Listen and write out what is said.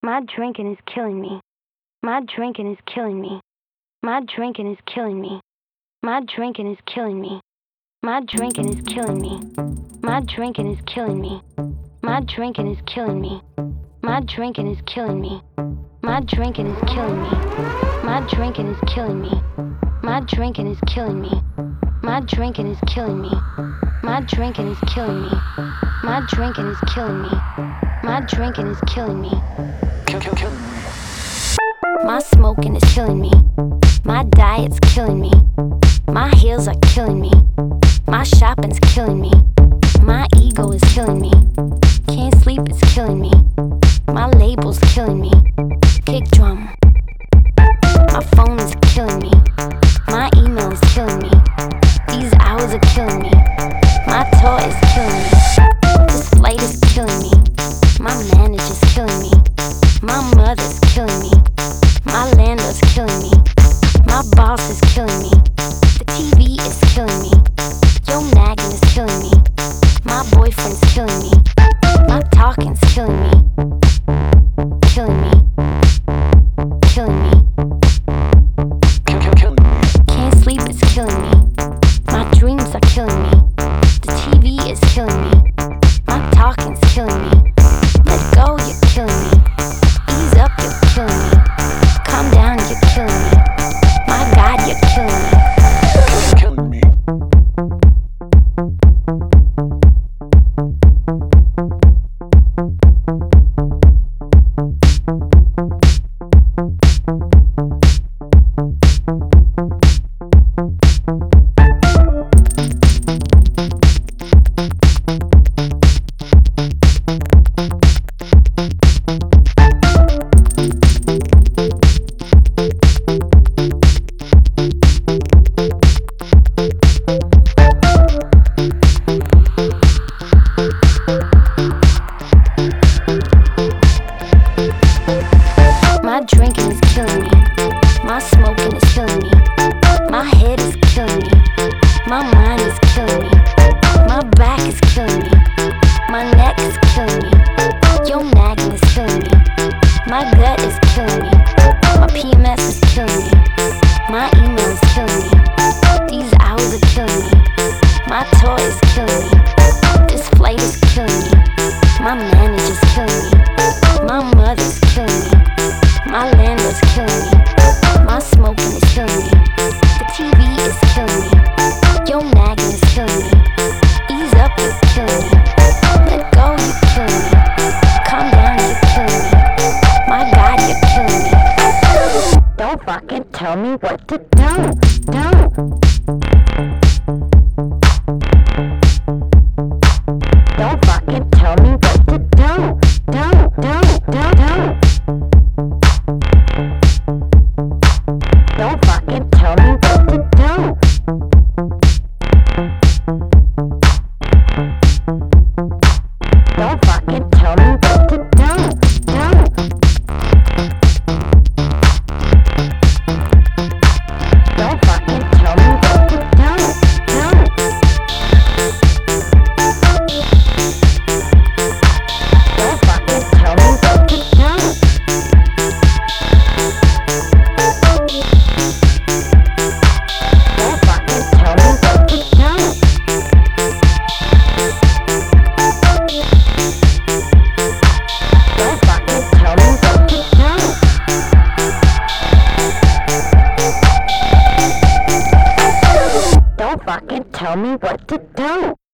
My drinking is killing me. My drinking is killing me. My drinking is killing me. My drinking is killing me. My drinking is killing me. My drinking is killing me. My drinking is killing me. My drinking is killing me. My drinking is killing me. My drinking is killing me. My drinking is killing me. My drinking is killing me. My drinking is killing me. My drinking is killing me. My drinking is killing me. Kill. My smoking is killing me. My diet's killing me. My heels are killing me. My shopping's killing me. My ego is killing me. Can't sleep, it's killing me. My label's killing me. Kick drum. My phone is killing me. My email is killing me. These hours are killing me. My toy is killing me. This flight is killing me. My manager's killing me. My mother's killing me. My landlord's killing me. My boss is killing me. The TV is killing me. Your nagging is killing me. My boyfriend's killing me. My talking's killing me. Killing me. Killing me. Kill. Can't sleep, it's killing me. My dreams are killing me. The TV is killing me. My talking's killing me. Let go, you're killing me. Ease up, you're killing me. Calm down, you're killing me. My God, you're killing me. Killing me. My drinking is killing me. My smoking is killing me. My head is killing me. My mind is killing me. My back is killing me. My neck is killing me. Your nagging is killing me. My gut is killing me. My PMS is killing me. My email is killing me. These hours are killing me. My toy is killing me. This flight is killing me. My manager's killing me. My mother's killing me. My landlord's killing me. My smoking is killing me. The TV is killing me. Your nagging is killing me. Ease up, you're killing me. Let go, you're killing me. Calm down, you're killing me. My God, you're killing me. Don't fucking tell me what to do. Don't fucking tell me what to do. Don't fucking tell me what to do. Don't fucking tell me what to do. Don't fucking tell me what to do. Don't fucking tell me what to do. Don't fucking tell me what to do. Don't fucking tell me what to do. Don't fucking tell me what to do.